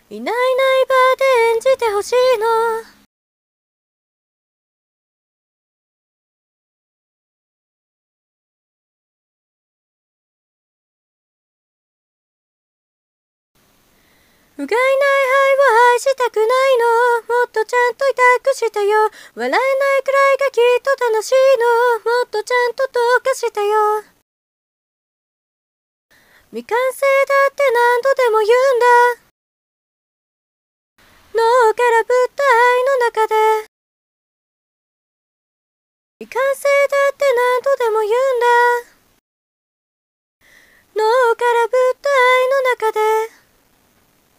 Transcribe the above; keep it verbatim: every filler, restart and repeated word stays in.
いないいないばーで演じてほしいの。うがいない愛は愛したくないの。もっとちゃんと痛くしてよ。笑えないくらいがきっと楽しいの。もっとちゃんと溶かしてよ。未完成だって何度でも言うんだ。脳から物体の中で未完成だって何度